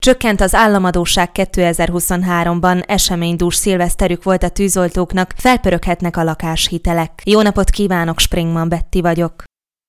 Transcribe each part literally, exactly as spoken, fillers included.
Csökkent az államadósság kétezer-huszonháromban, eseménydús szilveszterük volt a tűzoltóknak, felpöröghetnek a lakáshitelek. Jó napot kívánok, Springman Betty vagyok.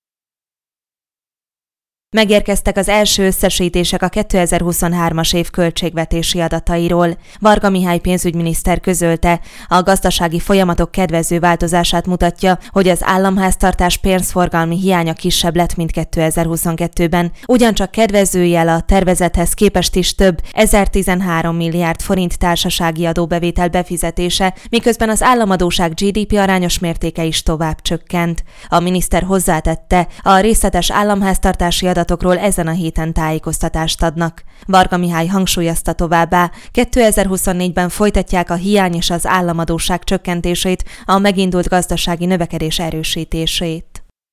Megérkeztek az első összesítések a kétezer-huszonhármas év költségvetési adatairól. Varga Mihály pénzügyminiszter közölte, a gazdasági folyamatok kedvező változását mutatja, hogy az államháztartás pénzforgalmi hiánya kisebb lett, mint kétezer-huszonkettőben. Ugyancsak kedvező jel a tervezethez képest is több, ezertizenhárom milliárd forint társasági adóbevétel befizetése, miközben az államadósság gé dé pé arányos mértéke is tovább csökkent. A miniszter hozzátette, a részletes államháztartási adat ezen a héten tájékoztatást adnak. Varga Mihály hangsúlyozta továbbá, kétezer-huszonnégyben folytatják a hiány és az államadósság csökkentését, a megindult gazdasági növekedés erősítését.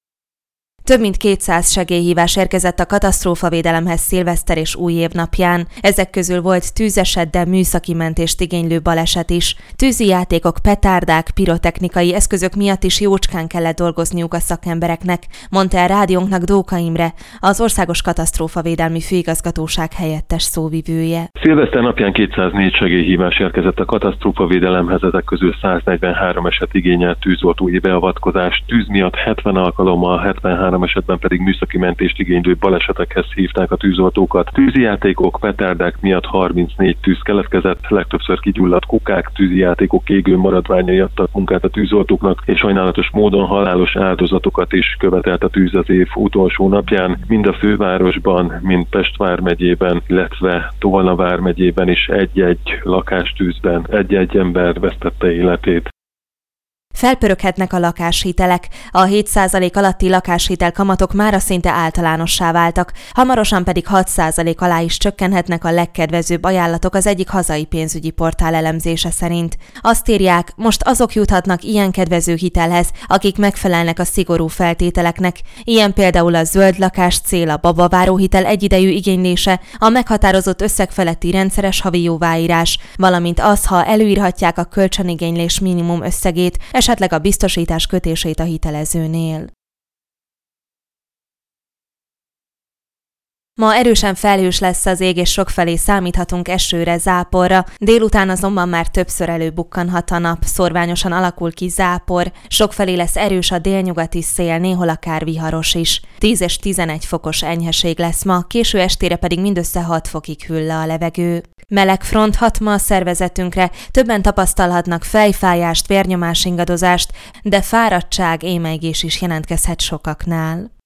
Több mint kétszáz segélyhívás érkezett a katasztrófavédelemhez szilveszter és új év napján. Ezek közül volt tűzeset, de műszaki mentést igénylő baleset is. Tűzi játékok, petárdák, pirotechnikai eszközök miatt is jócskán kellett dolgozniuk a szakembereknek, mondta el rádiónknak Dóka Imre, az Országos Katasztrófavédelmi Főigazgatóság helyettes szóvivője. Szilveszter napján kétszáznégy segélyhívás érkezett a katasztrófavédelemhez, ezek közül száznegyvenhárom eset igényelt tűzoltói beavatkozást, tűz miatt hetven alkalommal, hetvenhárom esetben pedig műszaki mentést igénylő balesetekhez hívták a tűzoltókat. Tűzijátékok, petárdák miatt harmincnégy tűz keletkezett, legtöbbször kigyulladt kukák, tűzijátékok égő maradványai adtak munkát a tűzoltóknak, és sajnálatos módon halálos áldozatokat is követelt a tűz az év utolsó napján, mind a fővárosban, mind Pest vármegyében, illetve Tolna vármegyében is egy-egy lakástűzben egy-egy ember vesztette életét. Felpöröghetnek a lakáshitelek. A hét százalék alatti lakáshitel kamatok mára szinte általánossá váltak, hamarosan pedig hat százalék alá is csökkenhetnek a legkedvezőbb ajánlatok az egyik hazai pénzügyi portál elemzése szerint. Azt írják, most azok juthatnak ilyen kedvező hitelhez, akik megfelelnek a szigorú feltételeknek. Ilyen például a zöld lakás cél, a babaváró hitel egyidejű igénylése, a meghatározott összeg feletti rendszeres havi jóváírás, valamint az, ha előírhatják a kölcsönigénylés minimum összegét, esetleg a biztosítás kötését a hitelezőnél. Ma erősen felhős lesz az ég, és sokfelé számíthatunk esőre, záporra, délután azonban már többször előbukkanhat a nap, szorványosan alakul ki zápor, sokfelé lesz erős a délnyugati szél, néhol akár viharos is. tíz és tizenegy fokos enyheség lesz ma, késő estére pedig mindössze hat fokig hűl le a levegő. Meleg front hat ma a szervezetünkre, többen tapasztalhatnak fejfájást, vérnyomás ingadozást, de fáradtság, émelygés is jelentkezhet sokaknál.